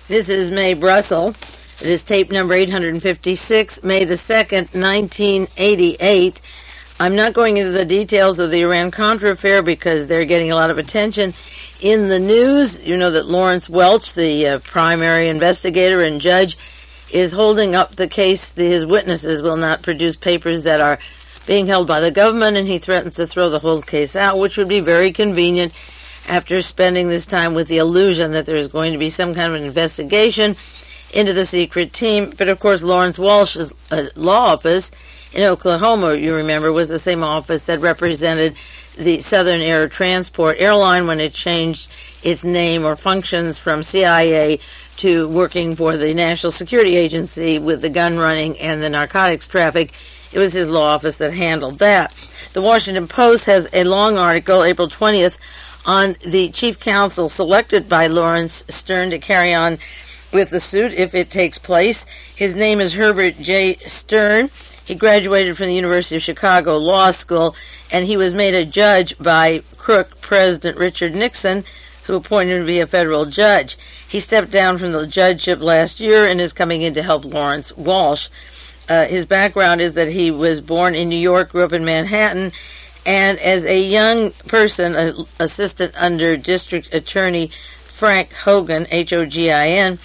This is Mae Brussel. It is tape number 856, May the 2nd, 1988. I'm not going into the details of the Iran-Contra affair because they're getting a lot of attention in the news. You know that Lawrence Welch, the primary investigator and judge, is holding up the case. His witnesses will not produce papers that are being held by the government, and he threatens to throw the whole case out, which would be very convenient after spending this time with the illusion that there's going to be some kind of an investigation into the secret team. But of course, Lawrence Walsh's law office in Oklahoma, you remember, was the same office that represented the Southern Air Transport Airline when it changed its name or functions from CIA to working for the National Security Agency with the gun running and the narcotics traffic. It was his law office that handled that. The Washington Post has a long article, April 20th, on the chief counsel selected by Lawrence Stern to carry on with the suit if it takes place. His name is Herbert J. Stern. He graduated from the University of Chicago Law School, and he was made a judge by crook President Richard Nixon, who appointed him to be a federal judge. He stepped down from the judgeship last year and is coming in to help Lawrence Walsh. His background is that he was born in New York, grew up in Manhattan, and as a young person, assistant under District Attorney Frank Hogan, Hogan,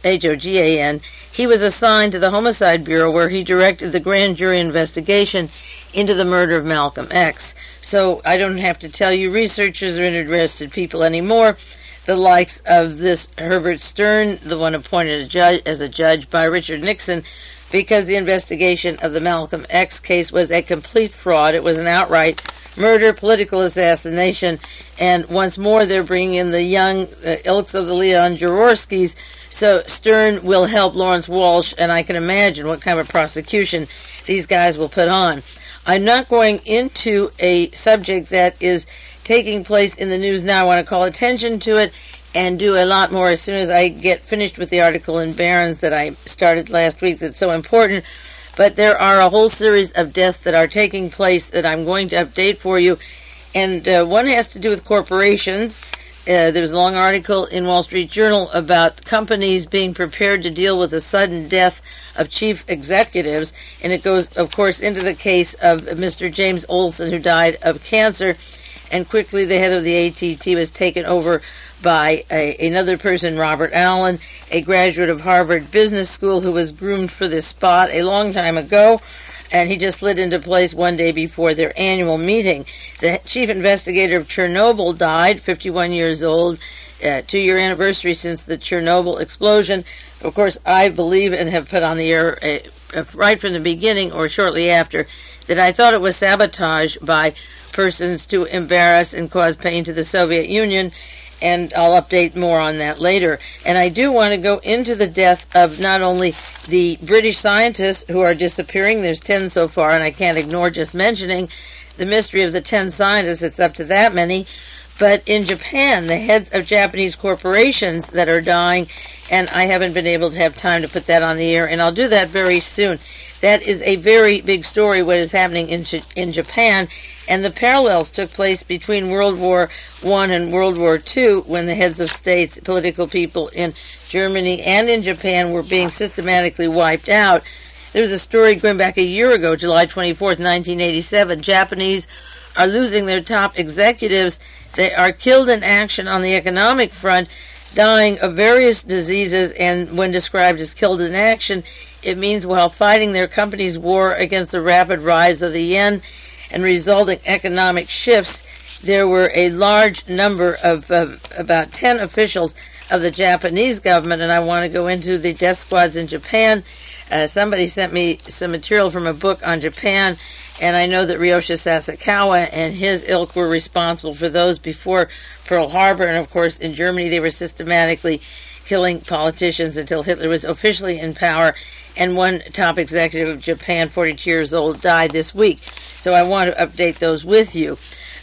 he was assigned to the Homicide Bureau, where he directed the grand jury investigation into the murder of Malcolm X. So I don't have to tell you, researchers are interested people anymore, the likes of this Herbert Stern, the one appointed as a judge by Richard Nixon, because the investigation of the Malcolm X case was a complete fraud. It was an outright murder, political assassination, and once more they're bringing in the young ilks of the Leon Jaworskis. So Stern will help Lawrence Walsh, and I can imagine what kind of prosecution these guys will put on. I'm not going into a subject that is taking place in the news now. I want to call attention to it and do a lot more as soon as I get finished with the article in Barron's that I started last week that's so important. But there are a whole series of deaths that are taking place that I'm going to update for you. And one has to do with corporations. There was a long article in Wall Street Journal about companies being prepared to deal with the sudden death of chief executives. And it goes, of course, into the case of Mr. James Olson, who died of cancer. And quickly the head of the AT&T was taken over by another person, Robert Allen, a graduate of Harvard Business School who was groomed for this spot a long time ago, and he just slid into place one day before their annual meeting. The chief investigator of Chernobyl died, 51 years old, 2-year anniversary since the Chernobyl explosion. Of course, I believe and have put on the air right from the beginning or shortly after that I thought it was sabotage by persons to embarrass and cause pain to the Soviet Union, and I'll update more on that later. And I do want to go into the death of not only the British scientists who are disappearing, there's 10 so far, and I can't ignore just mentioning the mystery of the 10 scientists, it's up to that many, but in Japan, the heads of Japanese corporations that are dying, and I haven't been able to have time to put that on the air, and I'll do that very soon. That is a very big story, what is happening in Japan, and the parallels took place between World War I and World War II when the heads of states, political people in Germany and in Japan were being systematically wiped out. There was a story going back a year ago, July 24th, 1987. Japanese are losing their top executives. They are killed in action on the economic front, dying of various diseases, and when described as killed in action, it means while fighting their company's war against the rapid rise of the yen and resulting economic shifts, there were a large number of about 10 officials of the Japanese government, and I want to go into the death squads in Japan. Somebody sent me some material from a book on Japan, and I know that Ryoshi Sasakawa and his ilk were responsible for those before Pearl Harbor, and of course in Germany they were systematically killing politicians until Hitler was officially in power, and one top executive of Japan, 42 years old, died this week. So I want to update those with you.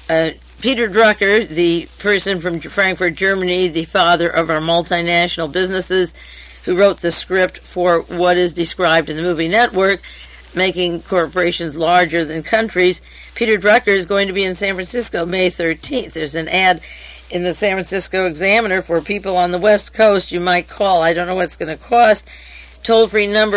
Peter Drucker, the person from Frankfurt, Germany, the father of our multinational businesses, who wrote the script for what is described in the movie Network, making corporations larger than countries. Peter Drucker is going to be in San Francisco May 13th. There's an ad in the San Francisco Examiner for people on the West Coast. You might call. I don't know what it's going to cost. Toll-free number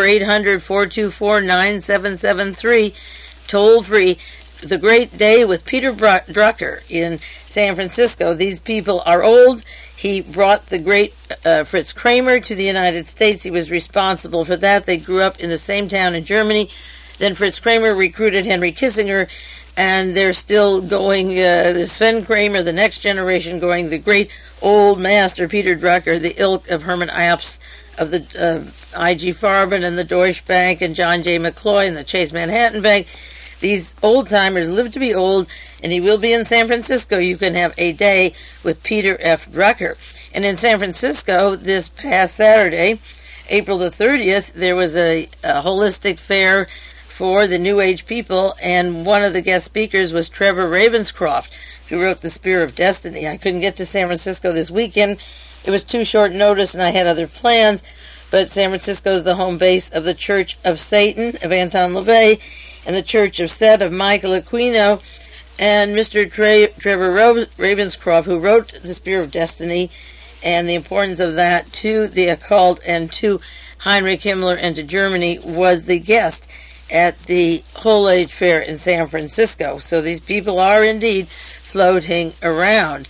800-424-9773. Toll-free. The Great Day with Peter Drucker in San Francisco. These people are old. He brought the great Fritz Kramer to the United States. He was responsible for that. They grew up in the same town in Germany. Then Fritz Kramer recruited Henry Kissinger, and they're still going, Sven Kramer, the next generation, going the great old master Peter Drucker, the ilk of Hermann Apps, of the I.G. Farben and the Deutsche Bank and John J. McCloy and the Chase Manhattan Bank. These old-timers live to be old, and he will be in San Francisco. You can have a day with Peter F. Drucker. And in San Francisco, this past Saturday, April the 30th, there was a holistic fair for the New Age people, and one of the guest speakers was Trevor Ravenscroft, who wrote The Spear of Destiny. I couldn't get to San Francisco this weekend. It was too short notice, and I had other plans, but San Francisco is the home base of the Church of Satan, of Anton LaVey, and the Church of Set of Michael Aquino, and Mr. Trevor Ravenscroft, who wrote The Spear of Destiny, and the importance of that to the occult and to Heinrich Himmler and to Germany, was the guest at the Whole Age Fair in San Francisco. So these people are indeed floating around.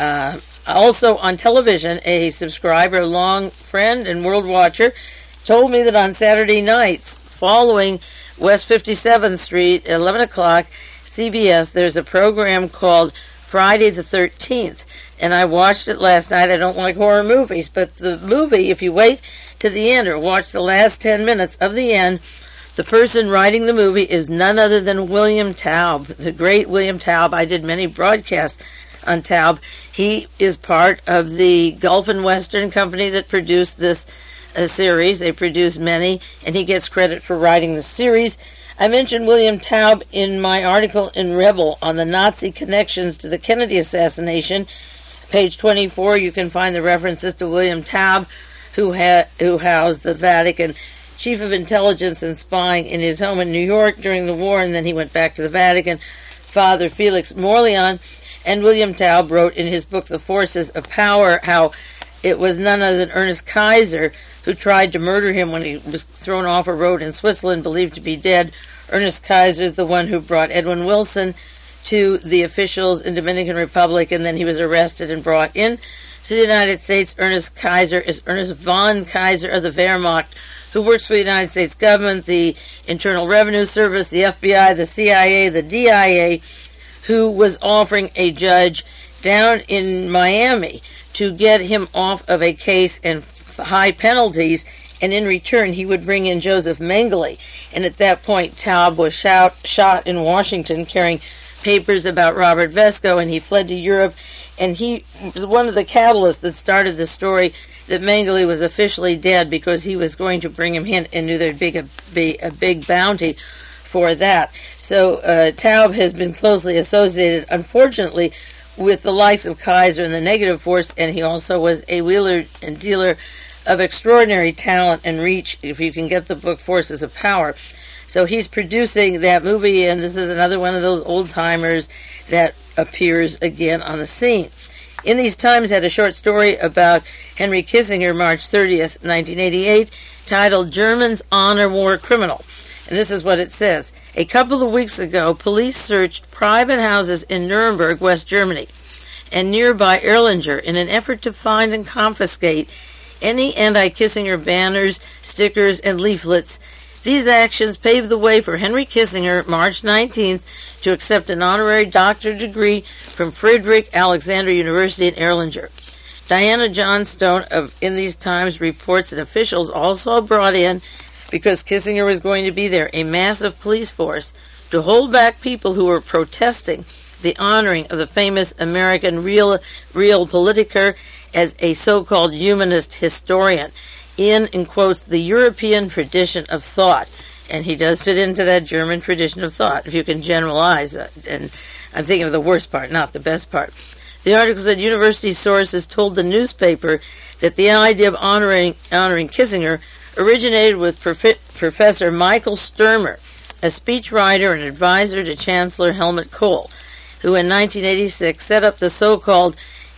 Also on television, a subscriber, long friend and world watcher, told me that on Saturday nights, following West 57th Street, 11 o'clock, CBS, there's a program called Friday the 13th. And I watched it last night. I don't like horror movies, but the movie, if you wait to the end or watch the last 10 minutes of the end, the person writing the movie is none other than William Taub, the great William Taub. I did many broadcasts on Taub. He is part of the Gulf and Western company that produced this series. They produced many, and he gets credit for writing the series. I mentioned William Taub in my article in Rebel on the Nazi connections to the Kennedy assassination. Page 24, you can find the references to William Taub, who housed the Vatican chief of intelligence and spying in his home in New York during the war, and then he went back to the Vatican, Father Felix Morleon. And William Taub wrote in his book, The Forces of Power, how it was none other than Ernest Kaiser who tried to murder him when he was thrown off a road in Switzerland, believed to be dead. Ernest Kaiser is the one who brought Edwin Wilson to the officials in Dominican Republic, and then he was arrested and brought in to the United States. Ernest Kaiser is Ernest von Kaiser of the Wehrmacht, who works for the United States government, the Internal Revenue Service, the FBI, the CIA, the DIA, who was offering a judge down in Miami to get him off of a case and high penalties, and in return he would bring in Joseph Mengele. And at that point, Taub was shot in Washington carrying papers about Robert Vesco, and he fled to Europe, and he was one of the catalysts that started the story that Mengele was officially dead, because he was going to bring him in and knew there'd be a big bounty for that. So Taub has been closely associated, unfortunately, with the likes of Kaiser and the Negative Force, and he also was a wheeler and dealer of extraordinary talent and reach, if you can get the book Forces of Power. So he's producing that movie, and this is another one of those old-timers that appears again on the scene. In These Times had a short story about Henry Kissinger, March 30th, 1988, titled Germans Honor War Criminal. And this is what it says. A couple of weeks ago, police searched private houses in Nuremberg, West Germany, and nearby Erlanger in an effort to find and confiscate any anti-Kissinger banners, stickers, and leaflets. These actions paved the way for Henry Kissinger, March 19th, to accept an honorary doctorate degree from Friedrich Alexander University in Erlanger. Diana Johnstone of In These Times reports that officials also brought in, because Kissinger was going to be there, a massive police force to hold back people who were protesting the honoring of the famous American real politiker as a so-called humanist historian in quotes, the European tradition of thought. And he does fit into that German tradition of thought, if you can generalize it. And I'm thinking of the worst part, not the best part. The article said university sources told the newspaper that the idea of honoring Kissinger originated with Professor Michael Sturmer, a speechwriter and advisor to Chancellor Helmut Kohl, who in 1986 set up the so-called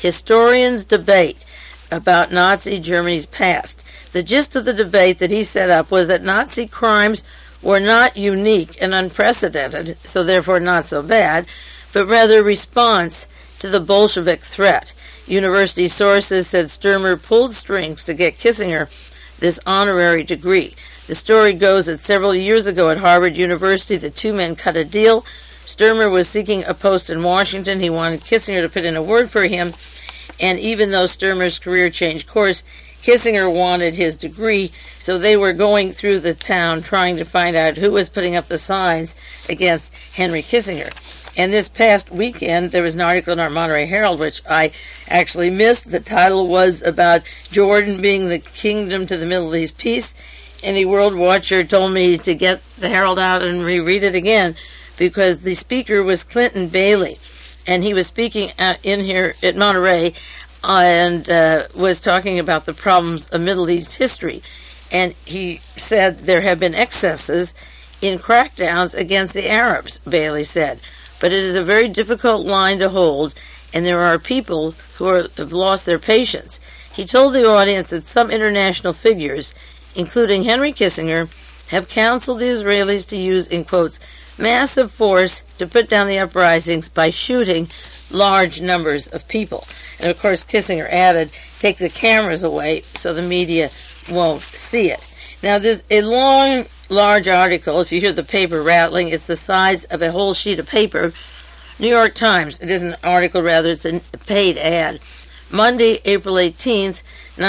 Historians Debate About Nazi Germany's Past. The gist of the debate that he set up was that Nazi crimes were not unique and unprecedented, so therefore not so bad, but rather a response to the Bolshevik threat. University sources said Sturmer pulled strings to get Kissinger this honorary degree. The story goes that several years ago at Harvard University, the two men cut a deal. Sturmer was seeking a post in Washington. He wanted Kissinger to put in a word for him, and even though Sturmer's career changed course, Kissinger wanted his degree, so they were going through the town trying to find out who was putting up the signs against Henry Kissinger. And this past weekend, there was an article in our Monterey Herald, which I actually missed. The title was about Jordan being the kingdom to the Middle East peace. Any world watcher told me to get the Herald out and reread it again, because the speaker was Clinton Bailey, and he was speaking in here at Monterey and was talking about the problems of Middle East history. And he said there have been excesses in crackdowns against the Arabs, Bailey said. But it is a very difficult line to hold, and there are people who have lost their patience. He told the audience that some international figures, including Henry Kissinger, have counseled the Israelis to use, in quotes, massive force to put down the uprisings by shooting large numbers of people. And of course, Kissinger added, take the cameras away so the media won't see it. Now, there's a long, large article. If you hear the paper rattling, it's the size of a whole sheet of paper. New York Times. It isn't an article, rather, it's a paid ad. Monday, April 18th,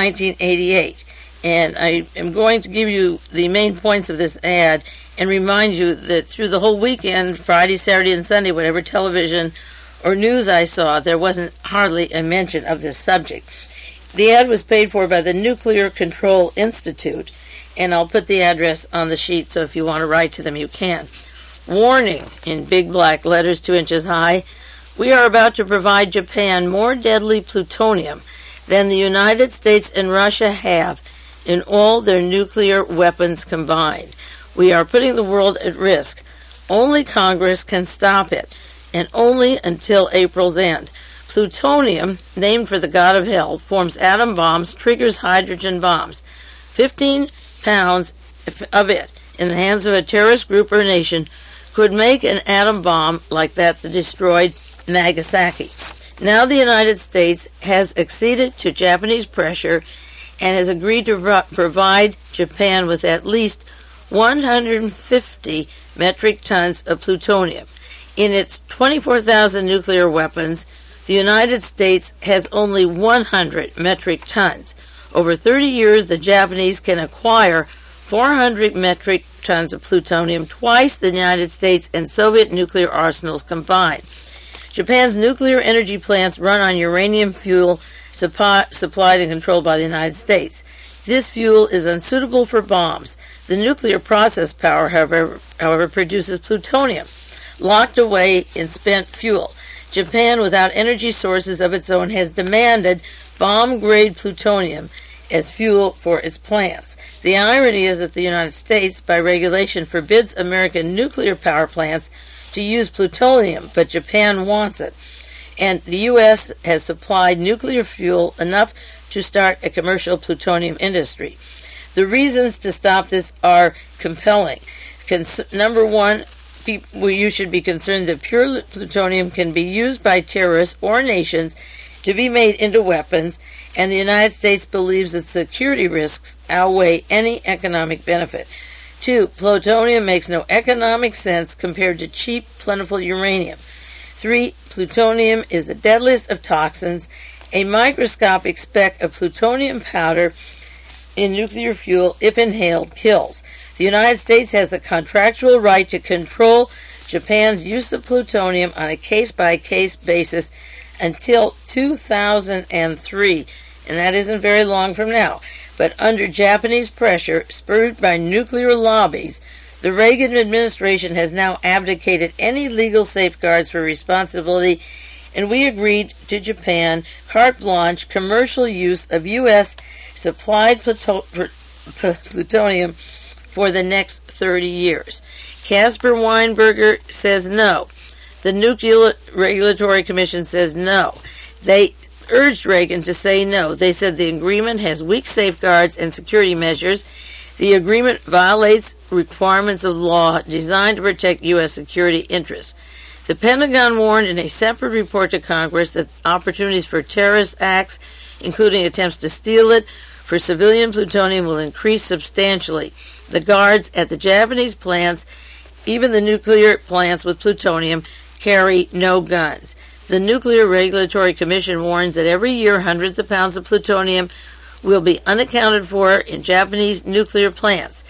1988. And I am going to give you the main points of this ad and remind you that through the whole weekend, Friday, Saturday, and Sunday, whatever television or news I saw, there wasn't hardly a mention of this subject. The ad was paid for by the Nuclear Control Institute, and I'll put the address on the sheet, so if you want to write to them, you can. Warning, in big black letters 2 inches high, we are about to provide Japan more deadly plutonium than the United States and Russia have in all their nuclear weapons combined. We are putting the world at risk. Only Congress can stop it, and only until April's end. Plutonium, named for the god of hell, forms atom bombs, triggers hydrogen bombs. 15 pounds of it in the hands of a terrorist group or nation could make an atom bomb like that destroyed Nagasaki. Now the United States has acceded to Japanese pressure and has agreed to provide Japan with at least 150 metric tons of plutonium. In its 24,000 nuclear weapons, the United States has only 100 metric tons. Over 30 years, the Japanese can acquire 400 metric tons of plutonium, twice the United States and Soviet nuclear arsenals combined. Japan's nuclear energy plants run on uranium fuel supplied and controlled by the United States. This fuel is unsuitable for bombs. The nuclear process power, however, produces plutonium, locked away in spent fuel. Japan, without energy sources of its own, has demanded bomb-grade plutonium as fuel for its plants. The irony is that the United States, by regulation, forbids American nuclear power plants to use plutonium, but Japan wants it. And the U.S. has supplied nuclear fuel enough to start a commercial plutonium industry. The reasons to stop this are compelling. Number one, you should be concerned that pure plutonium can be used by terrorists or nations to be made into weapons, and the United States believes that security risks outweigh any economic benefit. 2. Plutonium makes no economic sense compared to cheap, plentiful uranium. 3. Plutonium is the deadliest of toxins. A microscopic speck of plutonium powder in nuclear fuel, if inhaled, kills. The United States has the contractual right to control Japan's use of plutonium on a case-by-case basis until 2003, and that isn't very long from now. But under Japanese pressure, spurred by nuclear lobbies, the Reagan administration has now abdicated any legal safeguards for responsibility, and we agreed to Japan carte blanche commercial use of U.S. supplied plutonium for the next 30 years. Caspar Weinberger says no. The Nuclear Regulatory Commission says no. They urged Reagan to say no. They said the agreement has weak safeguards and security measures. The agreement violates requirements of law designed to protect U.S. security interests. The Pentagon warned in a separate report to Congress that opportunities for terrorist acts, including attempts to steal it, for civilian plutonium will increase substantially. The guards at the Japanese plants, even the nuclear plants with plutonium, carry no guns. The Nuclear Regulatory Commission warns that every year hundreds of pounds of plutonium will be unaccounted for in Japanese nuclear plants.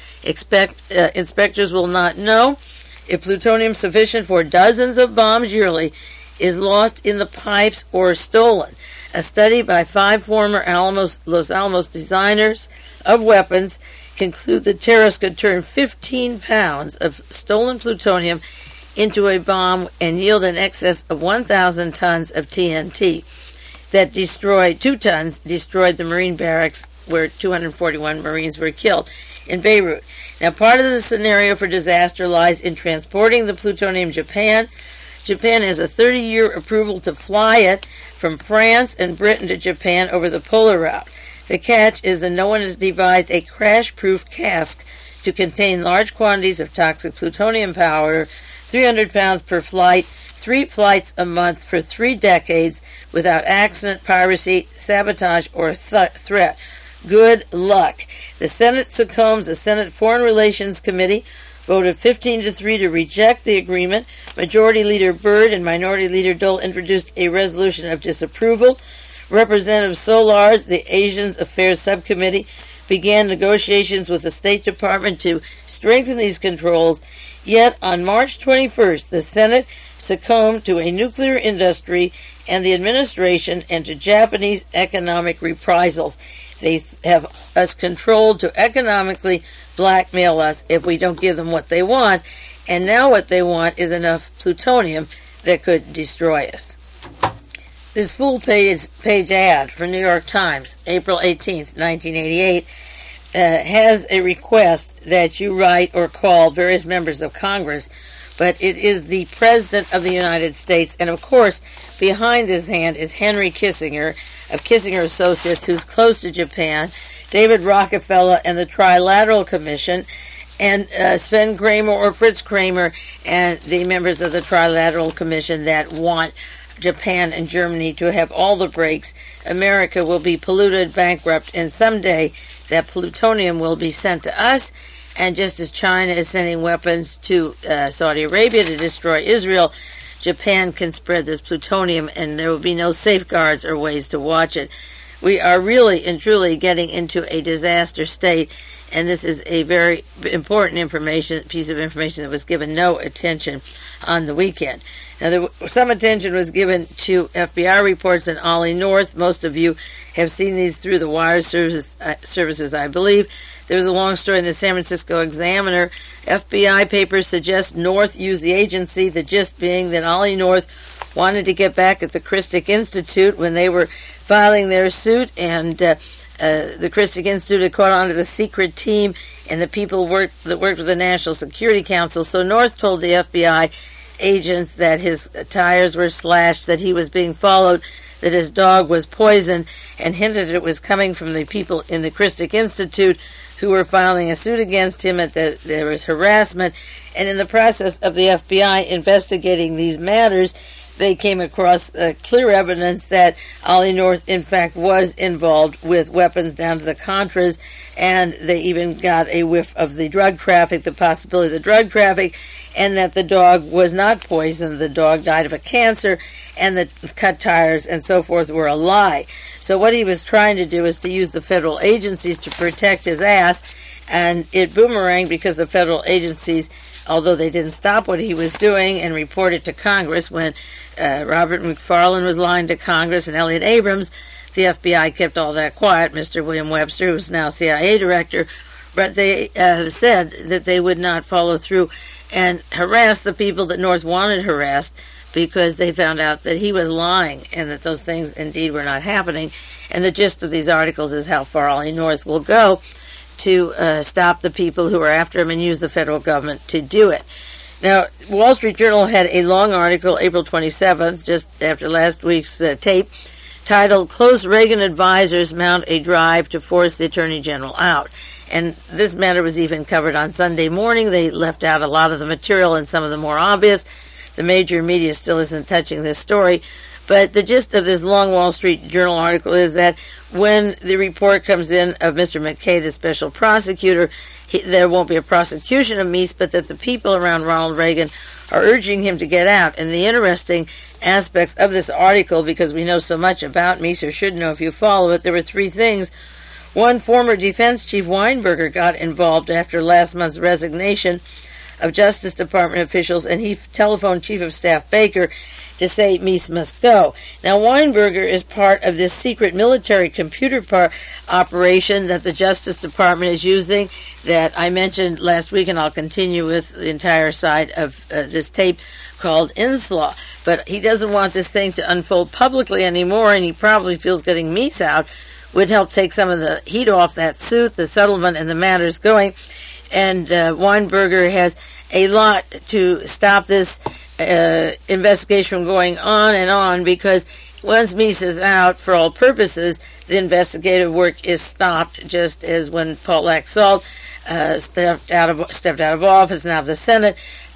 Inspectors will not know if plutonium sufficient for dozens of bombs yearly is lost in the pipes or stolen. A study by 5 former Los Alamos designers of weapons conclude that terrorists could turn 15 pounds of stolen plutonium into a bomb and yield in excess of 1,000 tons of TNT. That 2 tons destroyed the Marine barracks where 241 Marines were killed in Beirut. Now, part of the scenario for disaster lies in transporting the plutonium to Japan. Japan has a 30-year approval to fly it from France and Britain to Japan over the polar route. The catch is that no one has devised a crash-proof cask to contain large quantities of toxic plutonium powder, 300 pounds per flight, 3 flights a month for 3 decades without accident, piracy, sabotage, or threat. Good luck. The Senate succumbs. The Senate Foreign Relations Committee voted 15-3 to reject the agreement. Majority Leader Byrd and Minority Leader Dole introduced a resolution of disapproval. Representative Solars, the Asian Affairs Subcommittee, began negotiations with the State Department to strengthen these controls. Yet on March 21st, the Senate succumbed to a nuclear industry and the administration and to Japanese economic reprisals. They have us controlled to economically blackmail us if we don't give them what they want, and now what they want is enough plutonium that could destroy us. This full-page ad for New York Times, April 18th, 1988, has a request that you write or call various members of Congress, but it is the President of the United States, and of course, behind this hand is Henry Kissinger of Kissinger Associates, who's close to Japan, David Rockefeller and the Trilateral Commission, and Sven Kramer or Fritz Kramer and the members of the Trilateral Commission that want Japan and Germany to have all the breaks. America will be polluted, bankrupt, and someday that plutonium will be sent to us. And just as China is sending weapons to Saudi Arabia to destroy Israel, Japan can spread this plutonium and there will be no safeguards or ways to watch it. We are really and truly getting into a disaster state, and this is a very important piece of information that was given no attention on the weekend. Now, some attention was given to FBI reports in Ollie North. Most of you have seen these through the wire services, I believe. There was a long story in the San Francisco Examiner. FBI papers suggest North used the agency, the gist being that Ollie North wanted to get back at the Christic Institute when they were filing their suit, and the Christic Institute had caught on to the secret team and the people that worked with the National Security Council. So North told the FBI agents that his tires were slashed, that he was being followed, that his dog was poisoned, and hinted it was coming from the people in the Christic Institute who were filing a suit against him, that there was harassment. And in the process of the FBI investigating these matters, they came across clear evidence that Ollie North, in fact, was involved with weapons down to the Contras, and they even got a whiff of the drug traffic, the possibility of the drug traffic, and that the dog was not poisoned. The dog died of a cancer, and the cut tires and so forth were a lie. So what he was trying to do is to use the federal agencies to protect his ass, and it boomeranged because the federal agencies, although they didn't stop what he was doing and report it to Congress when Robert McFarlane was lying to Congress and Elliot Abrams, the FBI kept all that quiet. Mr. William Webster, who's now CIA director, but they said that they would not follow through and harass the people that North wanted harassed, because they found out that he was lying and that those things indeed were not happening. And the gist of these articles is how far Ollie North will go to stop the people who are after him and use the federal government to do it. Now, Wall Street Journal had a long article, April 27th, just after last week's tape, titled Close Reagan Advisors Mount a Drive to Force the Attorney General Out. And this matter was even covered on Sunday morning. They left out a lot of the material and some of the more obvious. The major media still isn't touching this story. But the gist of this long Wall Street Journal article is that when the report comes in of Mr. McKay, the special prosecutor, there won't be a prosecution of Meese, but that the people around Ronald Reagan are urging him to get out. And the interesting aspects of this article, because we know so much about Meese, or should know if you follow it, there were three things. One, former Defense Chief Weinberger got involved after last month's resignation of Justice Department officials, and he telephoned Chief of Staff Baker to say Meese must go. Now, Weinberger is part of this secret military computer operation that the Justice Department is using that I mentioned last week, and I'll continue with the entire side of this tape called Inslaw. But he doesn't want this thing to unfold publicly anymore, and he probably feels getting Meese out would help take some of the heat off that suit, the settlement, and the matters going. And Weinberger has a lot to stop this investigation from going on and on, because once Meese is out, for all purposes, the investigative work is stopped, just as when Paul Laxalt stepped out of office, now the Senate.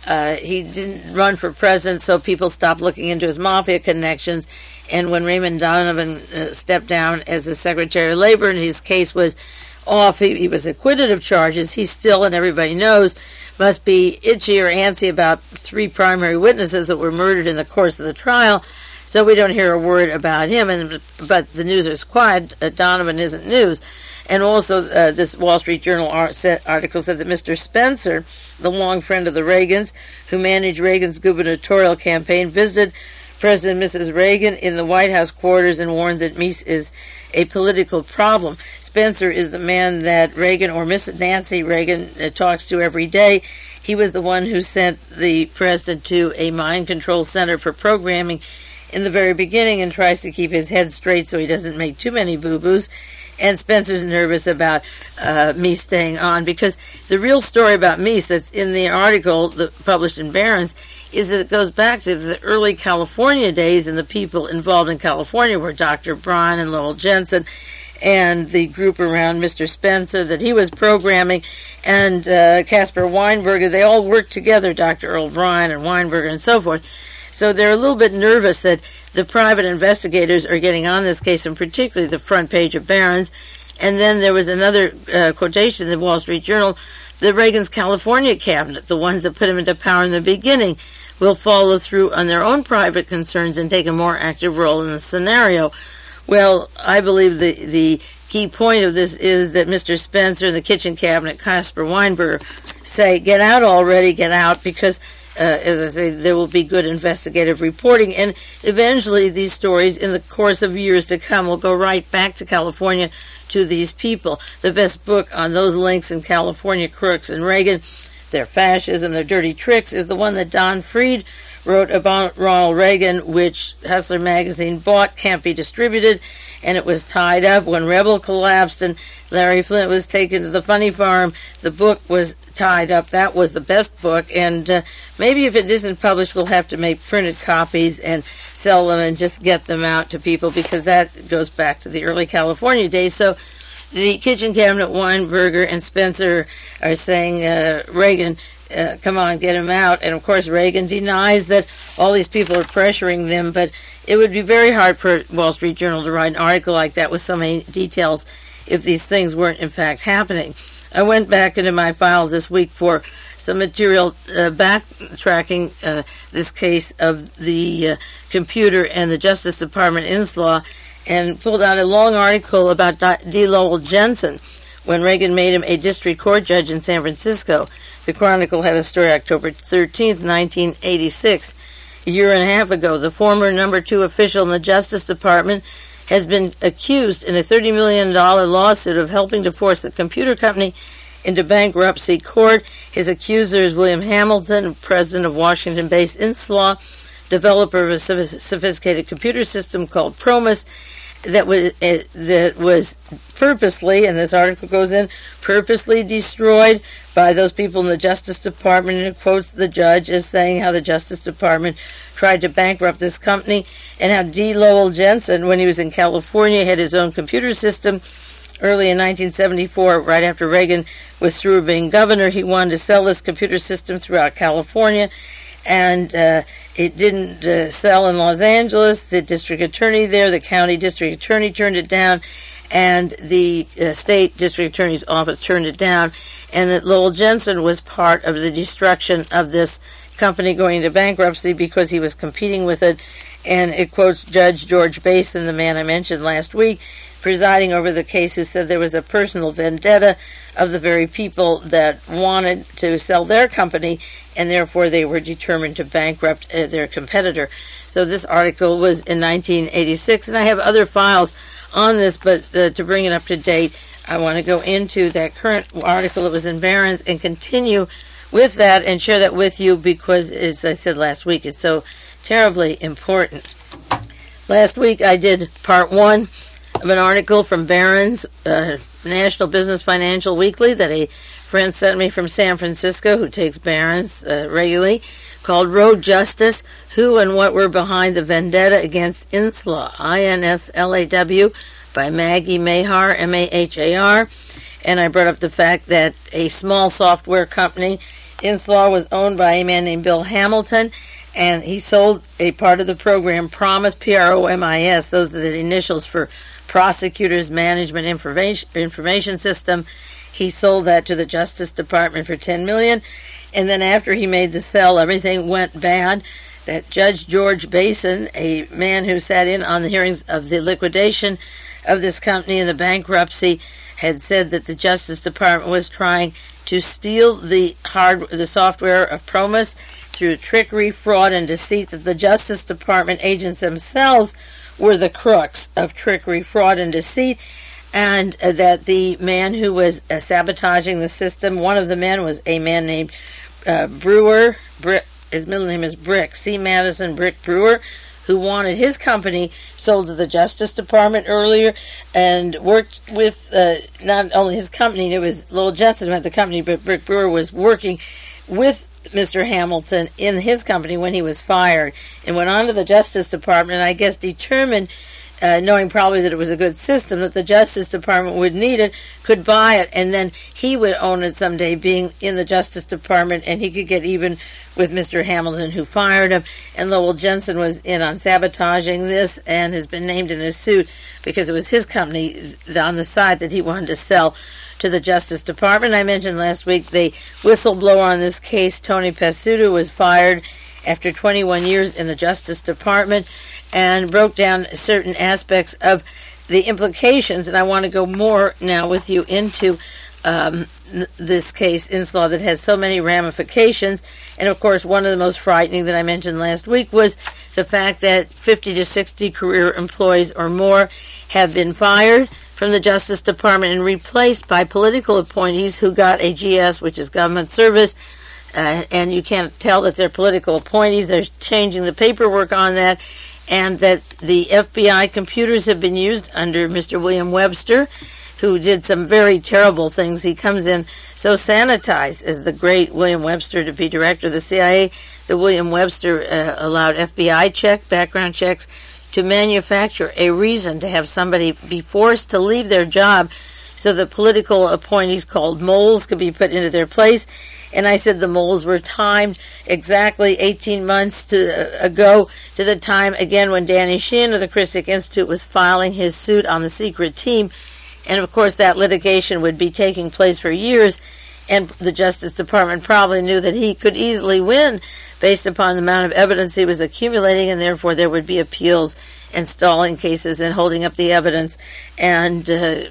He didn't run for president, so people stopped looking into his mafia connections. And when Raymond Donovan stepped down as the Secretary of Labor and his case was off, he was acquitted of charges. He still, and everybody knows, must be itchy or antsy about three primary witnesses that were murdered in the course of the trial. So we don't hear a word about him, but the news is quiet. Donovan isn't news. And also, this Wall Street Journal article said that Mr. Spencer, the long friend of the Reagans, who managed Reagan's gubernatorial campaign, visited President and Mrs. Reagan in the White House quarters and warned that Meese is a political problem. Spencer is the man that Reagan, or Mrs. Nancy Reagan, talks to every day. He was the one who sent the president to a mind control center for programming in the very beginning and tries to keep his head straight so he doesn't make too many boo-boos. And Spencer's nervous about Meese staying on, because the real story about Meese that's in the article published in Barron's is that it goes back to the early California days, and the people involved in California were Dr. Bryan and Lowell Jensen and the group around Mr. Spencer that he was programming, and Caspar Weinberger. They all worked together, Dr. Earl Bryan and Weinberger and so forth. So they're a little bit nervous that the private investigators are getting on this case, and particularly the front page of Barron's. And then there was another quotation in the Wall Street Journal: the Reagan's California cabinet, the ones that put him into power in the beginning, will follow through on their own private concerns and take a more active role in the scenario. Well, I believe the key point of this is that Mr. Spencer and the kitchen cabinet, Caspar Weinberger, say, get out already, get out, because as I say, there will be good investigative reporting, and eventually these stories, in the course of years to come, will go right back to California to these people. The best book on those links in California crooks and Reagan, their fascism, their dirty tricks, is the one that Don Freed wrote about Ronald Reagan, which Hustler magazine bought, can't be distributed, and it was tied up when Rebel collapsed and Larry Flint was taken to the funny farm. The book was tied up. That was the best book, and maybe if it isn't published, we'll have to make printed copies and sell them and just get them out to people, because that goes back to the early California days. So the kitchen cabinet, Weinberger and Spencer, are saying, Reagan, come on, get him out. And of course Reagan denies that all these people are pressuring them, but it would be very hard for Wall Street Journal to write an article like that with so many details if these things weren't in fact happening. I went back into my files this week for some material backtracking this case of the computer and the Justice Department Inslaw, and pulled out a long article about D. Lowell Jensen when Reagan made him a district court judge in San Francisco. The Chronicle had a story October 13th, 1986. A year and a half ago, the former number 2 official in the Justice Department has been accused in a $30 million lawsuit of helping to force the computer company into bankruptcy court. His accuser is William Hamilton, president of Washington-based Inslaw, developer of a sophisticated computer system called Promus, that was purposely, and this article goes in, purposely destroyed by those people in the Justice Department, and it quotes the judge as saying how the Justice Department tried to bankrupt this company, and how D. Lowell Jensen, when he was in California, had his own computer system. Early in 1974, right after Reagan was through being governor, he wanted to sell this computer system throughout California, and it didn't sell in Los Angeles. The district attorney there, the county district attorney, turned it down, and the state district attorney's office turned it down, and that Lowell Jensen was part of the destruction of this company going into bankruptcy because he was competing with it. And it quotes Judge George Basin, the man I mentioned last week, presiding over the case, who said there was a personal vendetta of the very people that wanted to sell their company, and therefore they were determined to bankrupt their competitor. So this article was in 1986, and I have other files on this, but to bring it up to date, I want to go into that current article that was in Barron's and continue with that and share that with you because, as I said last week, it's so terribly important. Last week I did part one of an article from Barron's National Business Financial Weekly that a friend sent me from San Francisco who takes Barron's regularly, called Road Justice, Who and What Were Behind the Vendetta Against Inslaw, I-N-S-L-A-W, by Maggie Mahar, M-A-H-A-R. And I brought up the fact that a small software company, Inslaw, was owned by a man named Bill Hamilton, and he sold a part of the program, PROMIS, P-R-O-M-I-S, those are the initials for Prosecutors Management Information System. He sold that to the Justice Department for $10 million, and then after he made the sale, everything went bad. That Judge George Basin, a man who sat in on the hearings of the liquidation of this company and the bankruptcy, had said that the Justice Department was trying to steal the software of PROMIS through trickery, fraud, and deceit, that the Justice Department agents themselves were the crooks of trickery, fraud, and deceit, and that the man who was sabotaging the system, one of the men was a man named Brewer, his middle name is Brick, C. Madison Brick Brewer, who wanted his company sold to the Justice Department earlier and worked with not only his company, it was Lowell Jensen who had the company, but Brick Brewer was working with Mr. Hamilton in his company when he was fired, and went on to the Justice Department, and I guess determined, knowing probably that it was a good system, that the Justice Department would need it, could buy it, and then he would own it someday, being in the Justice Department, and he could get even with Mr. Hamilton, who fired him. And Lowell Jensen was in on sabotaging this and has been named in a suit because it was his company on the side that he wanted to sell to the Justice Department. I mentioned last week the whistleblower on this case, Tony Pasuto, was fired after 21 years in the Justice Department and broke down certain aspects of the implications. And I want to go more now with you into this case, Inslaw, that has so many ramifications. And of course, one of the most frightening that I mentioned last week was the fact that 50 to 60 career employees or more have been fired from the Justice Department and replaced by political appointees who got a GS, which is government service, and you can't tell that they're political appointees. They're changing the paperwork on that, and that the FBI computers have been used under Mr. William Webster, who did some very terrible things. He comes in so sanitized as the great William Webster to be director of the CIA. The William Webster allowed FBI background checks, to manufacture a reason to have somebody be forced to leave their job so that political appointees called moles could be put into their place. And I said the moles were timed exactly 18 months ago to the time, again, when Danny Sheehan of the Christic Institute was filing his suit on the secret team. And, of course, that litigation would be taking place for years, and the Justice Department probably knew that he could easily win based upon the amount of evidence he was accumulating, and therefore there would be appeals and stalling cases and holding up the evidence and,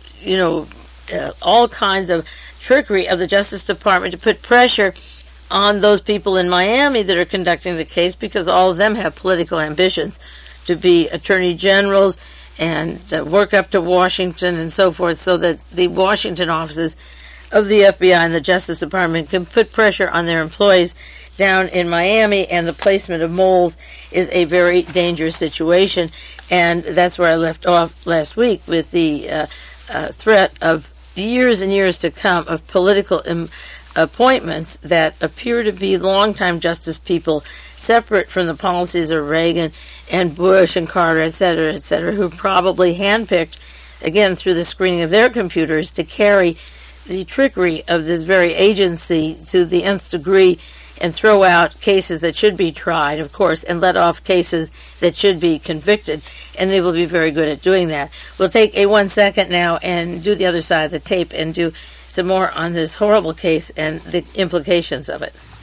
all kinds of trickery of the Justice Department to put pressure on those people in Miami that are conducting the case, because all of them have political ambitions to be attorney generals and work up to Washington and so forth, so that the Washington offices of the FBI and the Justice Department can put pressure on their employees down in Miami, and the placement of moles is a very dangerous situation. And that's where I left off last week with the threat of years and years to come of political appointments that appear to be longtime justice people, separate from the policies of Reagan and Bush and Carter, et cetera, who probably handpicked, again, through the screening of their computers, to carry the trickery of this very agency to the nth degree and throw out cases that should be tried, of course, and let off cases that should be convicted. And they will be very good at doing that. We'll take a 1 second now and do the other side of the tape and do some more on this horrible case and the implications of it.